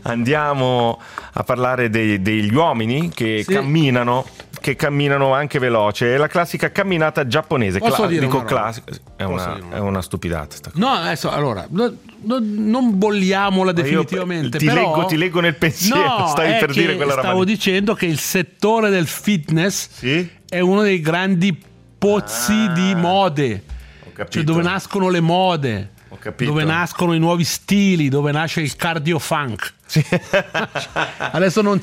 andiamo a parlare degli uomini che camminano anche veloce. È la classica camminata giapponese. Dico classica, è una stupidata sta cosa. No, adesso allora non bolliamola definitivamente. Ti leggo nel pensiero. Stavi per dire quella roba. Stavo dicendo che il settore del fitness è uno dei grandi pozzi di mode, cioè dove nascono le mode, dove nascono i nuovi stili, dove nasce il cardio funk. Adesso non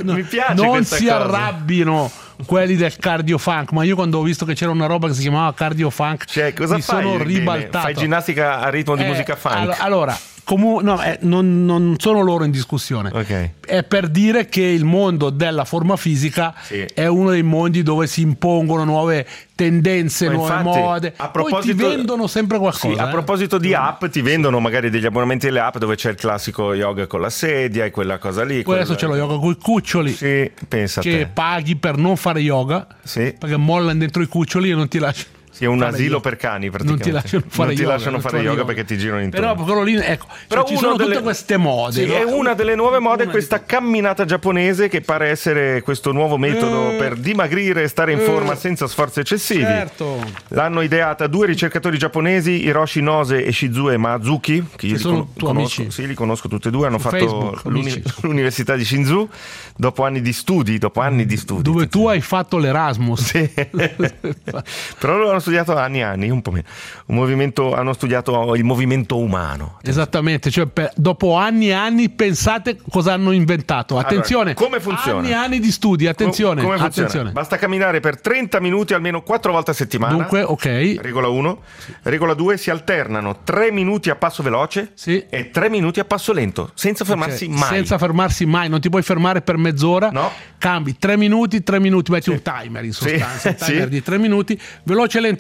si arrabbino quelli del cardio funk, ma io quando ho visto che c'era una roba che si chiamava cardio funk, sono ribaltato. Fai ginnastica a ritmo di musica funk? Allora non sono loro in discussione. È per dire che il mondo della forma fisica è uno dei mondi dove si impongono nuove tendenze, nuove mode. Poi ti vendono sempre qualcosa. A proposito di app, ti vendono magari degli abbonamenti alle app dove c'è il classico yoga con la sedia e quella cosa lì. Poi adesso c'è lo yoga con i cuccioli, pensa che paghi per non fare yoga, perché mollano dentro i cuccioli e non ti lasciano. È un asilo per cani, praticamente. Non ti lasciano fare yoga perché ti girano intorno. Però quello lì, però ci sono tutte queste mode. È una delle nuove mode, questa camminata giapponese, che pare essere questo nuovo metodo per dimagrire e stare in forma senza sforzi eccessivi. L'hanno ideata 2 ricercatori giapponesi, Hiroshi Nose e Shizue Maazuki, che io sono tuoi amici. Sì, li conosco tutti e due. Hanno fatto Facebook, l'università di Shinzu dopo anni di studi. Dove tu hai fatto l'Erasmus. Però loro hanno studiato anni, un po' meno. Hanno studiato il movimento umano. Esattamente, cioè dopo anni e anni pensate cosa hanno inventato. Attenzione, allora, come funziona? Anni e anni di studi, attenzione. Come funziona? Basta camminare per 30 minuti almeno 4 volte a settimana. Dunque, ok. Regola 1. Regola 2, si alternano 3 minuti a passo veloce e 3 minuti a passo lento, senza fermarsi mai. Senza fermarsi mai, non ti puoi fermare per mezz'ora. No. Cambi 3 minuti, metti un timer in sostanza, un timer di 3 minuti, veloce lento.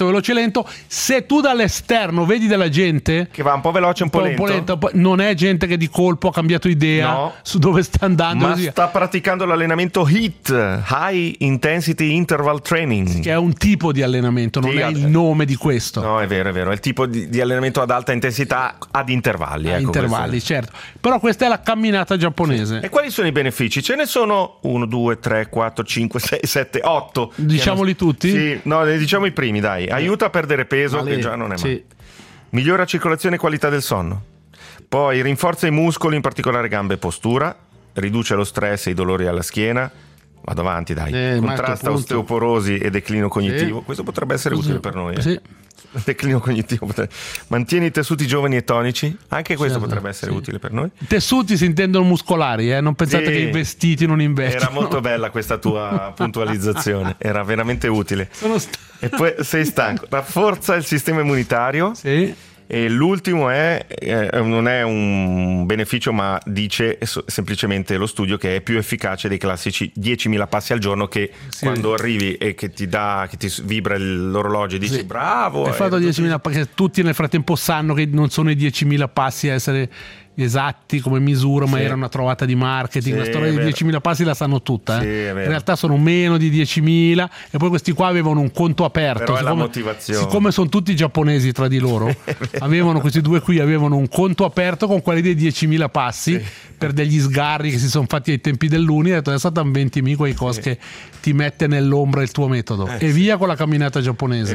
Se tu dall'esterno vedi della gente che va un po' veloce, un po' lento, non è gente che di colpo ha cambiato idea su dove sta andando, ma sta praticando l'allenamento HIIT, High Intensity Interval Training, che è un tipo di allenamento, non è il nome di questo. No, è vero, è il tipo di allenamento ad alta intensità ad intervalli. Certo. Però questa è la camminata giapponese. E quali sono i benefici? Ce ne sono 1, 2, 3, 4, 5, 6, 7, 8. Diciamoli tutti? Sì, no, ne diciamo i primi, dai. Aiuta a perdere peso, che già non è male. Migliora circolazione e qualità del sonno. Poi rinforza i muscoli, in particolare gambe e postura. Riduce lo stress e i dolori alla schiena. Vado avanti, dai. Contrasta osteoporosi e declino cognitivo. Questo potrebbe essere utile per noi. Declino cognitivo. Mantiene i tessuti giovani e tonici. Anche questo potrebbe essere utile per noi. I tessuti si intendono muscolari, non pensate che i vestiti non investono. Era molto bella questa tua puntualizzazione. Era veramente utile. E poi sei stanco. Rafforza il sistema immunitario. E l'ultimo non è un beneficio, ma dice semplicemente lo studio che è più efficace dei classici 10.000 passi al giorno, che quando arrivi e che ti vibra l'orologio e dici bravo. Hai fatto 10.000 passi, tutti nel frattempo sanno che non sono i 10.000 passi a essere esatti come misura, ma era una trovata di marketing. La storia dei 10.000 passi la sanno tutta. In realtà sono meno di 10.000, e poi questi qua avevano un conto aperto. Però è la motivazione. Siccome sono tutti giapponesi tra di loro, questi due qui avevano un conto aperto con quelli dei 10.000 passi per degli sgarri che si sono fatti ai tempi dell'Uni. Ha detto adesso inventimi quei cose che ti mette nell'ombra il tuo metodo, e via con la camminata giapponese.